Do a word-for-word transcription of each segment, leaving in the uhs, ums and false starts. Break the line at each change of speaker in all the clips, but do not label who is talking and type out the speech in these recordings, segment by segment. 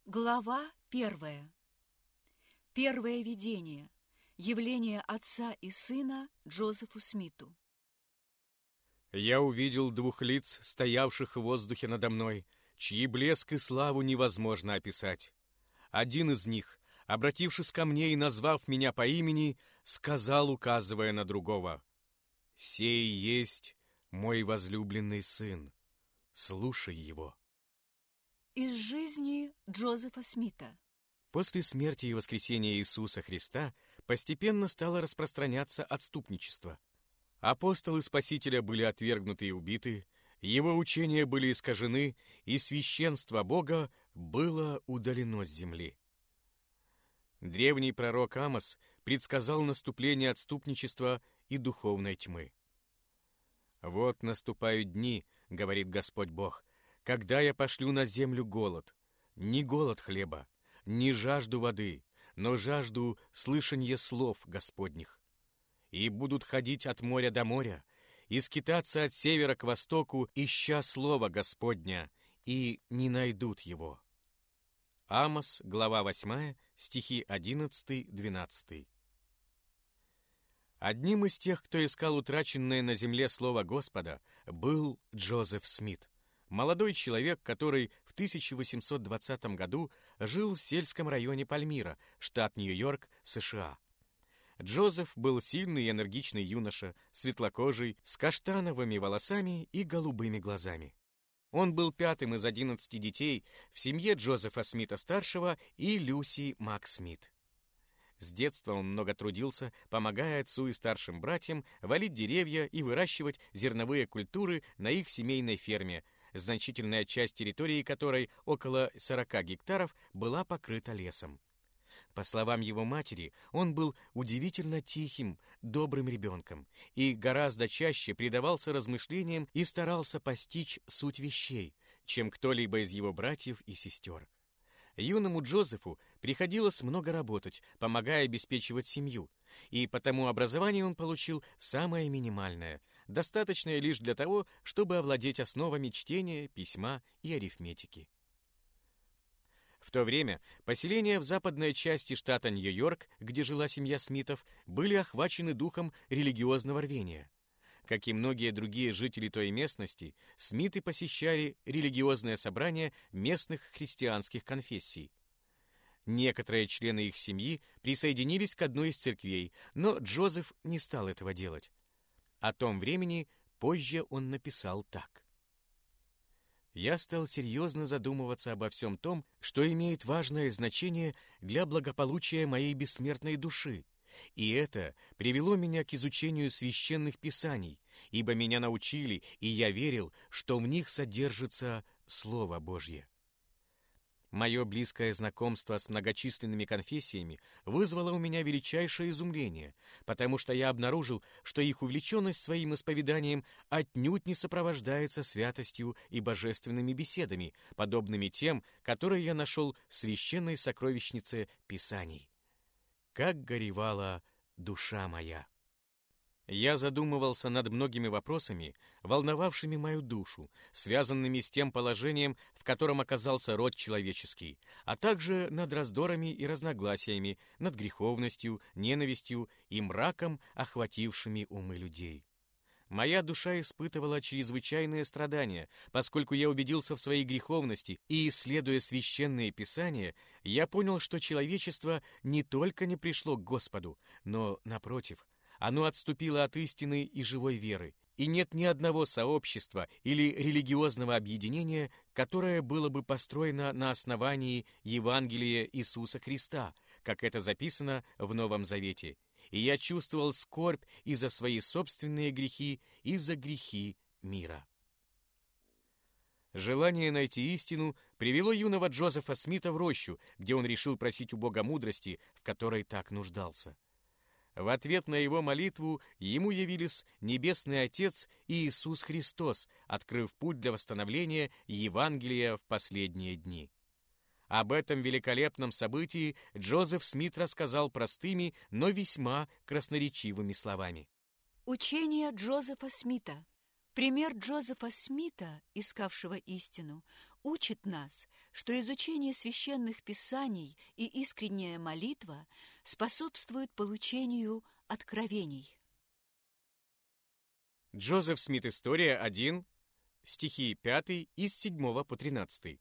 Глава первая. Первое видение. Явление отца и сына Джозефу Смиту.
Я увидел двух лиц, стоявших в воздухе надо мной, чьи блеск и славу невозможно описать. Один из них, обратившись ко мне и назвав меня по имени, сказал, указывая на другого: «Сей есть мой возлюбленный сын, слушай его».
Из жизни Джозефа Смита.
После смерти и воскресения Иисуса Христа постепенно стало распространяться отступничество. Апостолы Спасителя были отвергнуты и убиты, его учения были искажены, и священство Бога было удалено с земли. Древний пророк Амос предсказал наступление отступничества и духовной тьмы. «Вот наступают дни, — говорит Господь Бог, — когда я пошлю на землю голод, не голод хлеба, не жажду воды, но жажду слышания слов Господних. И будут ходить от моря до моря, и скитаться от севера к востоку, ища слова Господня, и не найдут его». Амос, глава восьмая, стихи одиннадцатый-двенадцатый. Одним из тех, кто искал утраченное на земле слово Господа, был Джозеф Смит, молодой человек, который в тысяча восемьсот двадцатом году жил в сельском районе Пальмира, штат Нью-Йорк, США. Джозеф был сильный и энергичный юноша, светлокожий, с каштановыми волосами и голубыми глазами. Он был пятым из одиннадцати детей в семье Джозефа Смита-старшего и Люси Мак Смит. С детства он много трудился, помогая отцу и старшим братьям валить деревья и выращивать зерновые культуры на их семейной ферме, значительная часть территории которой, около сорока гектаров, была покрыта лесом. По словам его матери, он был удивительно тихим, добрым ребенком и гораздо чаще предавался размышлениям и старался постичь суть вещей, чем кто-либо из его братьев и сестер. Юному Джозефу приходилось много работать, помогая обеспечивать семью, и потому образование он получил самое минимальное, достаточное лишь для того, чтобы овладеть основами чтения, письма и арифметики. В то время поселения в западной части штата Нью-Йорк, где жила семья Смитов, были охвачены духом религиозного рвения. Как и многие другие жители той местности, Смиты посещали религиозные собрания местных христианских конфессий. Некоторые члены их семьи присоединились к одной из церквей, но Джозеф не стал этого делать. О том времени позже он написал так: «Я стал серьезно задумываться обо всем том, что имеет важное значение для благополучия моей бессмертной души, и это привело меня к изучению священных писаний, ибо меня научили, и я верил, что в них содержится Слово Божье». Мое близкое знакомство с многочисленными конфессиями вызвало у меня величайшее изумление, потому что я обнаружил, что их увлеченность своим исповеданием отнюдь не сопровождается святостью и божественными беседами, подобными тем, которые я нашел в священной сокровищнице Писаний. Как горевала душа моя! Я задумывался над многими вопросами, волновавшими мою душу, связанными с тем положением, в котором оказался род человеческий, а также над раздорами и разногласиями, над греховностью, ненавистью и мраком, охватившими умы людей. Моя душа испытывала чрезвычайные страдания, поскольку я убедился в своей греховности, и, исследуя священные писания, я понял, что человечество не только не пришло к Господу, но, напротив, оно отступило от истины и живой веры, и нет ни одного сообщества или религиозного объединения, которое было бы построено на основании Евангелия Иисуса Христа, как это записано в Новом Завете. И я чувствовал скорбь и за свои собственные грехи, и за грехи мира. Желание найти истину привело юного Джозефа Смита в рощу, где он решил просить у Бога мудрости, в которой так нуждался. В ответ на его молитву ему явились Небесный Отец и Иисус Христос, открыв путь для восстановления Евангелия в последние дни. Об этом великолепном событии Джозеф Смит рассказал простыми, но весьма красноречивыми словами.
Учение Джозефа Смита. Пример Джозефа Смита, искавшего истину, учит нас, что изучение священных писаний и искренняя молитва способствуют получению откровений.
Джозеф Смит, история один, стихи пятый и с седьмого по тринадцатый.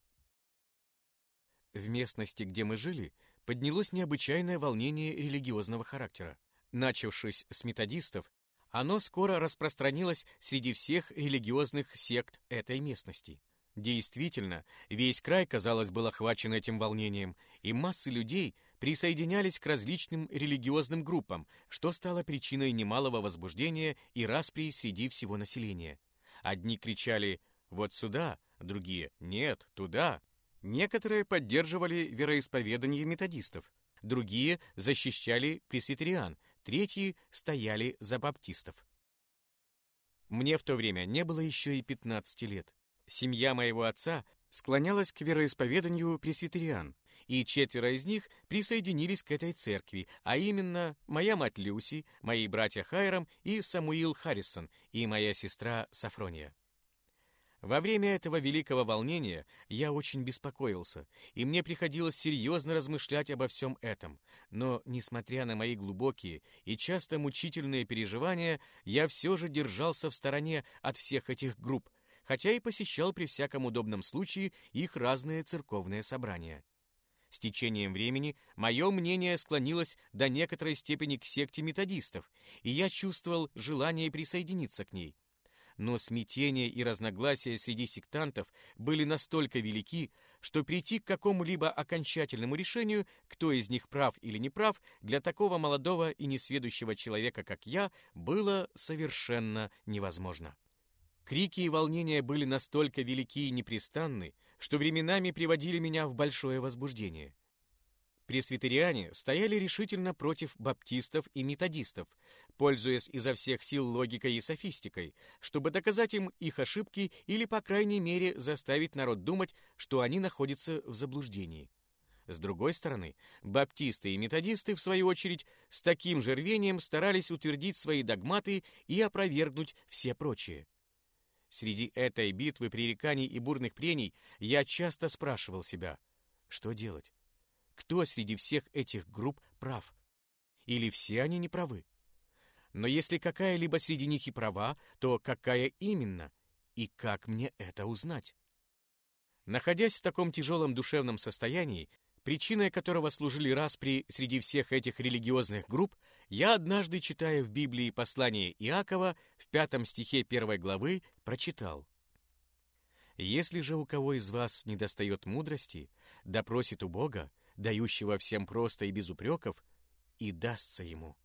В местности, где мы жили, поднялось необычайное волнение религиозного характера. Начавшись с методистов, оно скоро распространилось среди всех религиозных сект этой местности. Действительно, весь край, казалось, был охвачен этим волнением, и массы людей присоединялись к различным религиозным группам, что стало причиной немалого возбуждения и распри среди всего населения. Одни кричали «вот сюда», другие «нет, туда». Некоторые поддерживали вероисповедание методистов, другие защищали пресвитериан, третьи стояли за баптистов. Мне в то время не было еще и пятнадцати лет. Семья моего отца склонялась к вероисповеданию пресвитериан, и четверо из них присоединились к этой церкви, а именно моя мать Люси, мои братья Хайрам и Самуил Харрисон и моя сестра Сафрония. Во время этого великого волнения я очень беспокоился, и мне приходилось серьезно размышлять обо всем этом. Но, несмотря на мои глубокие и часто мучительные переживания, я все же держался в стороне от всех этих групп, хотя и посещал при всяком удобном случае их разные церковные собрания. С течением времени мое мнение склонилось до некоторой степени к секте методистов, и я чувствовал желание присоединиться к ней. Но смятение и разногласия среди сектантов были настолько велики, что прийти к какому-либо окончательному решению, кто из них прав или не прав, для такого молодого и несведущего человека, как я, было совершенно невозможно. Крики и волнения были настолько велики и непрестанны, что временами приводили меня в большое возбуждение. Пресвитериане стояли решительно против баптистов и методистов, пользуясь изо всех сил логикой и софистикой, чтобы доказать им их ошибки или, по крайней мере, заставить народ думать, что они находятся в заблуждении. С другой стороны, баптисты и методисты, в свою очередь, с таким же рвением старались утвердить свои догматы и опровергнуть все прочие. Среди этой битвы пререканий и бурных прений я часто спрашивал себя, что делать? Кто среди всех этих групп прав? Или все они не правы? Но если какая-либо среди них и права, то какая именно? И как мне это узнать? Находясь в таком тяжелом душевном состоянии, причиной которого служили распри среди всех этих религиозных групп, я однажды, читая в Библии послание Иакова, в пятом стихе первой главы, прочитал: «Если же у кого из вас недостает мудрости, да просит у Бога, дающего всем просто и без упреков, и дастся ему».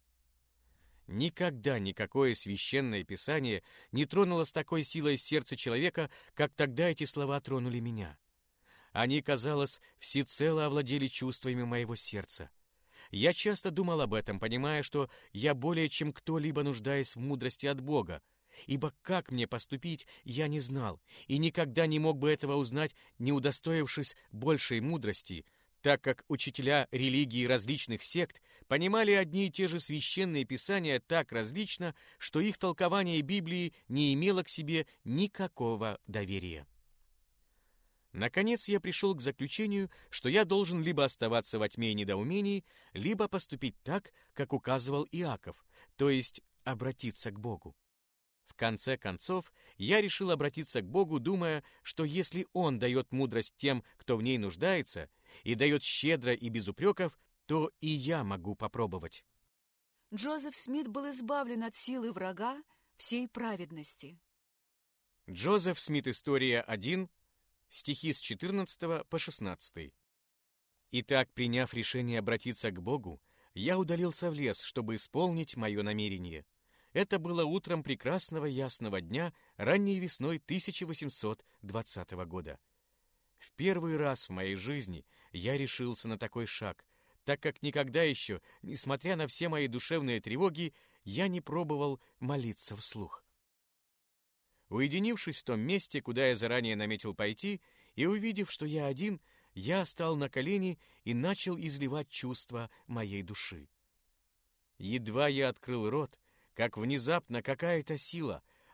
Никогда никакое священное писание не тронуло с такой силой сердце человека, как тогда эти слова тронули меня. Они, казалось, всецело овладели чувствами моего сердца. Я часто думал об этом, понимая, что я более чем кто-либо нуждаюсь в мудрости от Бога, ибо как мне поступить, я не знал, и никогда не мог бы этого узнать, не удостоившись большей мудрости, так как учителя религии различных сект понимали одни и те же священные писания так различно, что их толкование Библии не имело к себе никакого доверия. Наконец я пришел к заключению, что я должен либо оставаться во тьме и недоумении, либо поступить так, как указывал Иаков, то есть обратиться к Богу. В конце концов, я решил обратиться к Богу, думая, что если Он дает мудрость тем, кто в ней нуждается, и дает щедро и без упреков, то и я могу попробовать.
Джозеф Смит был избавлен от силы врага всей праведности.
Джозеф Смит, история один, стихи с четырнадцатого по шестнадцатый. Итак, приняв решение обратиться к Богу, я удалился в лес, чтобы исполнить мое намерение. Это было утром прекрасного ясного дня ранней весной тысяча восемьсот двадцатого года. В первый раз в моей жизни я решился на такой шаг, так как никогда еще, несмотря на все мои душевные тревоги, я не пробовал молиться вслух. Уединившись в том месте, куда я заранее наметил пойти, и увидев, что я один, я стал на колени и начал изливать чувства моей души. Едва я открыл рот, как внезапно какая-то сила,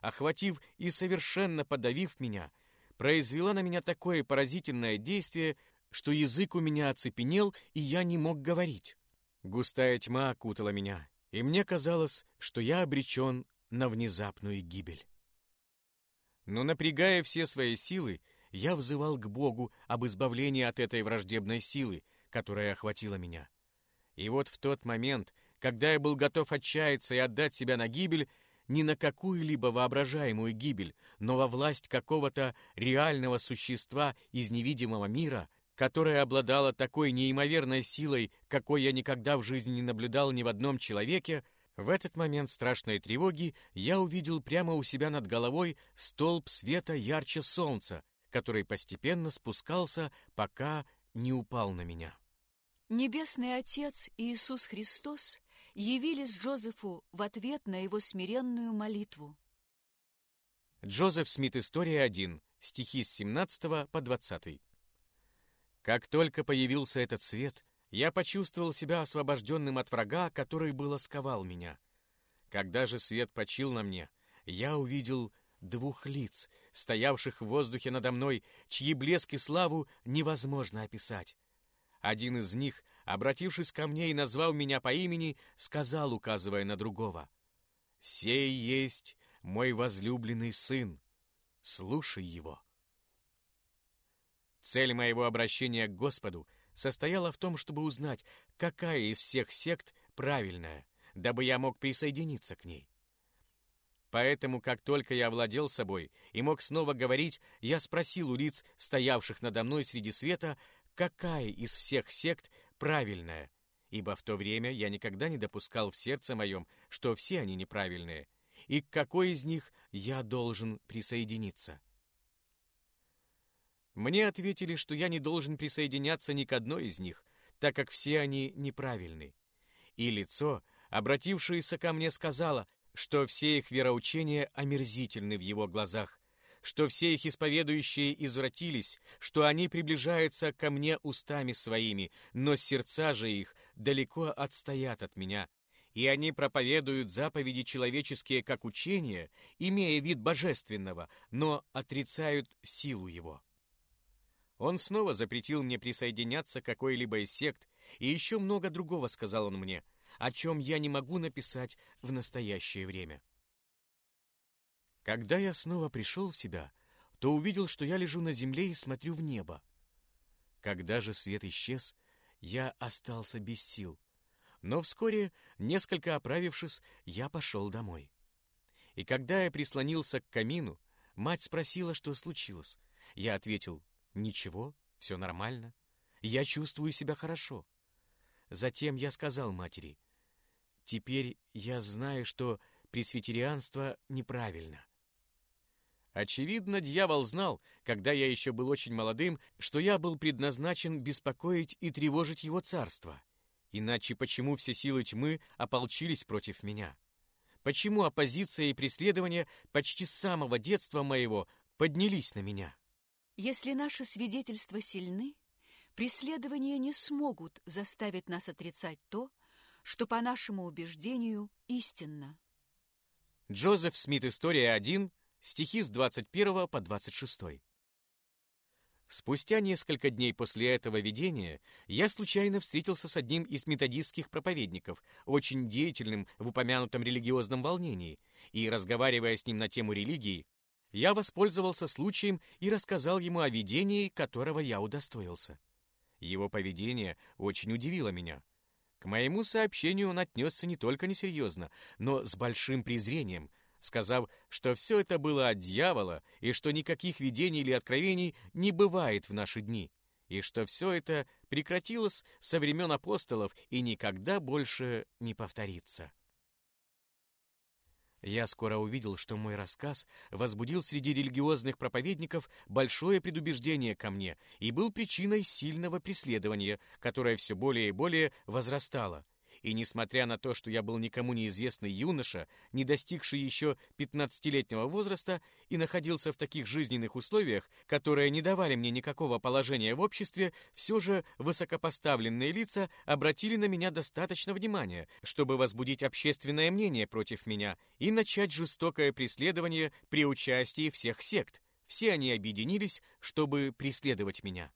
охватив и совершенно подавив меня, произвела на меня такое поразительное действие, что язык у меня оцепенел, и я не мог говорить. Густая тьма окутала меня, и мне казалось, что я обречен на внезапную гибель. Но, напрягая все свои силы, я взывал к Богу об избавлении от этой враждебной силы, которая охватила меня. И вот в тот момент, когда я был готов отчаяться и отдать себя на гибель, не на какую-либо воображаемую гибель, но во власть какого-то реального существа из невидимого мира, которое обладало такой неимоверной силой, какой я никогда в жизни не наблюдал ни в одном человеке, в этот момент страшной тревоги я увидел прямо у себя над головой столб света ярче солнца, который постепенно спускался, пока не упал на меня.
Небесный Отец и Иисус Христос явились Джозефу в ответ на его смиренную молитву.
Джозеф Смит, история один, стихи с семнадцатого по двадцатый. Как только появился этот свет, я почувствовал себя освобожденным от врага, который было сковал меня. Когда же свет почил на мне, я увидел двух лиц, стоявших в воздухе надо мной, чьи блеск и славу невозможно описать. Один из них, обратившись ко мне и назвал меня по имени, сказал, указывая на другого: «Сей есть мой возлюбленный сын, слушай его». Цель моего обращения к Господу состояла в том, чтобы узнать, какая из всех сект правильная, дабы я мог присоединиться к ней. Поэтому, как только я овладел собой и мог снова говорить, я спросил у лиц, стоявших надо мной среди света, какая из всех сект правильная, ибо в то время я никогда не допускал в сердце моем, что все они неправильные, и к какой из них я должен присоединиться. Мне ответили, что я не должен присоединяться ни к одной из них, так как все они неправильны. И лицо, обратившееся ко мне, сказало, что все их вероучения омерзительны в его глазах, что все их исповедующие извратились, что они приближаются ко мне устами своими, но сердца же их далеко отстоят от меня, и они проповедуют заповеди человеческие как учения, имея вид божественного, но отрицают силу его. Он снова запретил мне присоединяться к какой-либо из сект, и еще много другого сказал он мне, о чем я не могу написать в настоящее время. Когда я снова пришел в себя, то увидел, что я лежу на земле и смотрю в небо. Когда же свет исчез, я остался без сил, но вскоре, несколько оправившись, я пошел домой. И когда я прислонился к камину, мать спросила, что случилось. Я ответил: «Ничего, все нормально. Я чувствую себя хорошо». Затем я сказал матери: «Теперь я знаю, что пресвитерианство неправильно». Очевидно, дьявол знал, когда я еще был очень молодым, что я был предназначен беспокоить и тревожить его царство. Иначе почему все силы тьмы ополчились против меня? Почему оппозиция и преследование почти с самого детства моего поднялись на меня?
Если наши свидетельства сильны, преследования не смогут заставить нас отрицать то, что, по нашему убеждению, истинно.
Джозеф Смит, история один, стихи с двадцать первого по двадцать шестой. Спустя несколько дней после этого видения я случайно встретился с одним из методистских проповедников, очень деятельным в упомянутом религиозном волнении, и, разговаривая с ним на тему религии, я воспользовался случаем и рассказал ему о видении, которого я удостоился. Его поведение очень удивило меня. К моему сообщению он отнесся не только несерьезно, но с большим презрением, сказав, что все это было от дьявола и что никаких видений или откровений не бывает в наши дни, и что все это прекратилось со времен апостолов и никогда больше не повторится. Я скоро увидел, что мой рассказ возбудил среди религиозных проповедников большое предубеждение ко мне и был причиной сильного преследования, которое все более и более возрастало, И несмотря на то, что я был никому неизвестный юноша, не достигший еще пятнадцатилетнего возраста и находился в таких жизненных условиях, которые не давали мне никакого положения в обществе, все же высокопоставленные лица обратили на меня достаточно внимания, чтобы возбудить общественное мнение против меня и начать жестокое преследование при участии всех сект. Все они объединились, чтобы преследовать меня.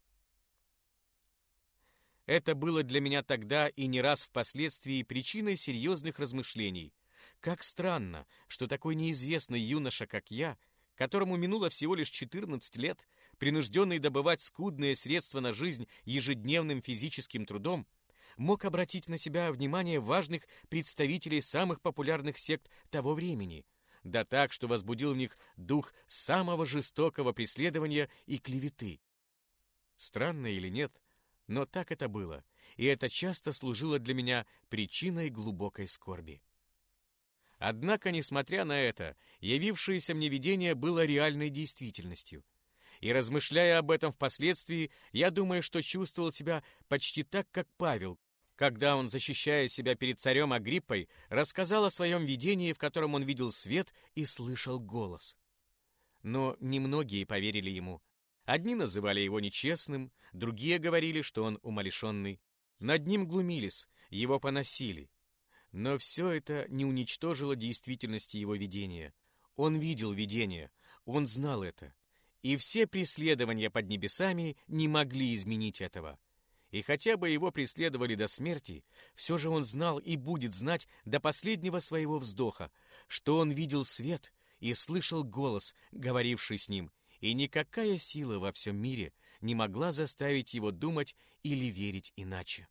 Это было для меня тогда и не раз впоследствии причиной серьезных размышлений. Как странно, что такой неизвестный юноша, как я, которому минуло всего лишь четырнадцать лет, принужденный добывать скудные средства на жизнь ежедневным физическим трудом, мог обратить на себя внимание важных представителей самых популярных сект того времени, да так, что возбудил в них дух самого жестокого преследования и клеветы. Странно или нет, но так это было, и это часто служило для меня причиной глубокой скорби. Однако, несмотря на это, явившееся мне видение было реальной действительностью. И размышляя об этом впоследствии, я думаю, что чувствовал себя почти так, как Павел, когда он, защищая себя перед царем Агриппой, рассказал о своем видении, в котором он видел свет и слышал голос. Но немногие поверили ему. Одни называли его нечестным, другие говорили, что он умалишенный. Над ним глумились, его поносили. Но все это не уничтожило действительности его видения. Он видел видение, он знал это. И все преследования под небесами не могли изменить этого. И хотя бы его преследовали до смерти, все же он знал и будет знать до последнего своего вздоха, что он видел свет и слышал голос, говоривший с ним, и никакая сила во всем мире не могла заставить его думать или верить иначе.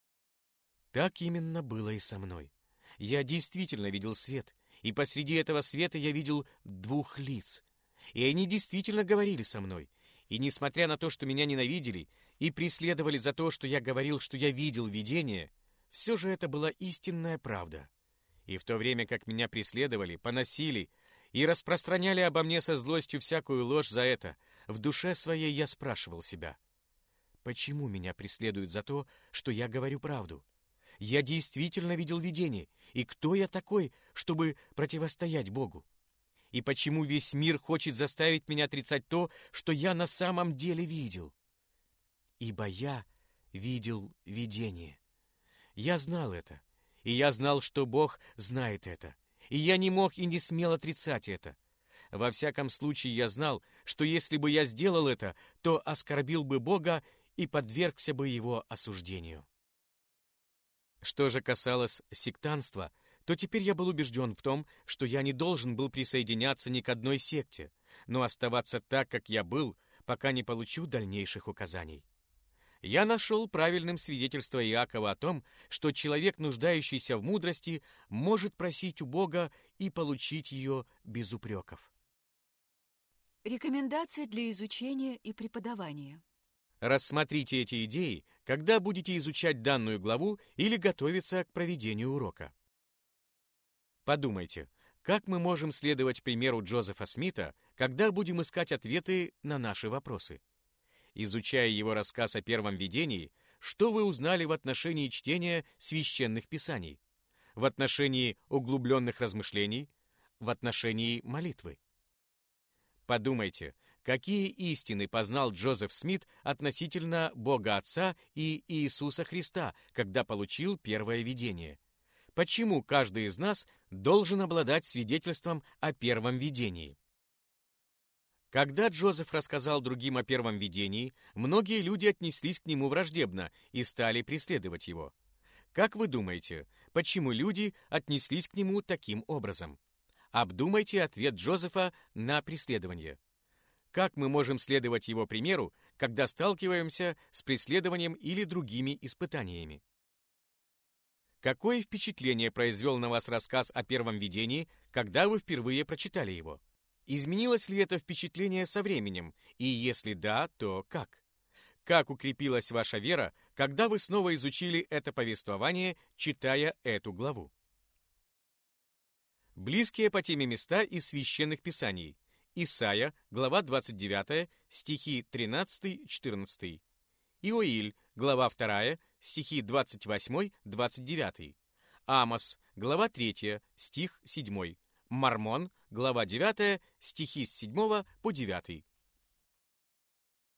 Так именно было и со мной. Я действительно видел свет, и посреди этого света я видел двух лиц. И они действительно говорили со мной. И несмотря на то, что меня ненавидели и преследовали за то, что я говорил, что я видел видение, все же это была истинная правда. И в то время как меня преследовали, поносили и распространяли обо мне со злостью всякую ложь за это, в душе своей я спрашивал себя: почему меня преследуют за то, что я говорю правду? Я действительно видел видение, и кто я такой, чтобы противостоять Богу? И почему весь мир хочет заставить меня отрицать то, что я на самом деле видел? Ибо я видел видение. Я знал это, и я знал, что Бог знает это, и я не мог и не смел отрицать это. Во всяком случае, я знал, что если бы я сделал это, то оскорбил бы Бога и подвергся бы его осуждению. Что же касалось сектантства, то теперь я был убежден в том, что я не должен был присоединяться ни к одной секте, но оставаться так, как я был, пока не получу дальнейших указаний. Я нашел правильным свидетельство Иакова о том, что человек, нуждающийся в мудрости, может просить у Бога и получить ее без упреков.
Рекомендации для изучения и преподавания.
Рассмотрите эти идеи, когда будете изучать данную главу или готовиться к проведению урока. Подумайте, как мы можем следовать примеру Джозефа Смита, когда будем искать ответы на наши вопросы? Изучая его рассказ о первом видении, что вы узнали в отношении чтения священных писаний, в отношении углубленных размышлений, в отношении молитвы? Подумайте, какие истины познал Джозеф Смит относительно Бога Отца и Иисуса Христа, когда получил первое видение? Почему каждый из нас должен обладать свидетельством о первом видении? Когда Джозеф рассказал другим о первом видении, многие люди отнеслись к нему враждебно и стали преследовать его. Как вы думаете, почему люди отнеслись к нему таким образом? Обдумайте ответ Джозефа на преследование. Как мы можем следовать его примеру, когда сталкиваемся с преследованием или другими испытаниями? Какое впечатление произвел на вас рассказ о первом видении, когда вы впервые прочитали его? Изменилось ли это впечатление со временем? И если да, то как? Как укрепилась ваша вера, когда вы снова изучили это повествование, читая эту главу? Близкие по теме места из священных писаний. Исайя, глава двадцать девятая, стихи тринадцатый-четырнадцатый. Иоиль, глава вторая, стихи двадцать восемь-двадцать девять. Амос, глава третья, стих седьмой. Мормон, глава девятая, стихи с седьмого по девятый.